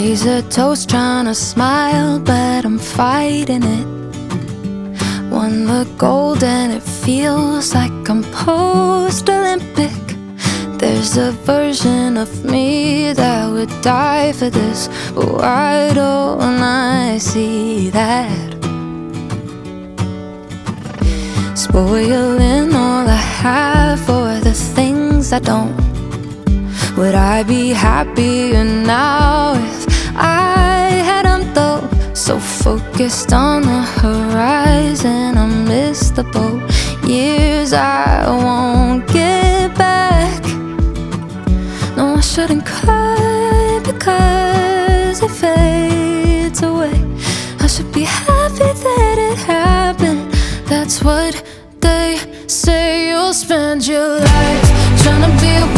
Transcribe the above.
Raise a toast, trying to smile, but I'm fighting it. Won the gold and it feels like I'm post-Olympic. There's a version of me that would die for this, but why don't I see that? Spoiling all I have for the things I don't. Would I be happier now if I hadn't though? So focused on the horizon, I miss the boat. Years I won't get back. No, I shouldn't cry because it fades away. I should be happy that it happened. That's what they say. You'll spend your life trying to be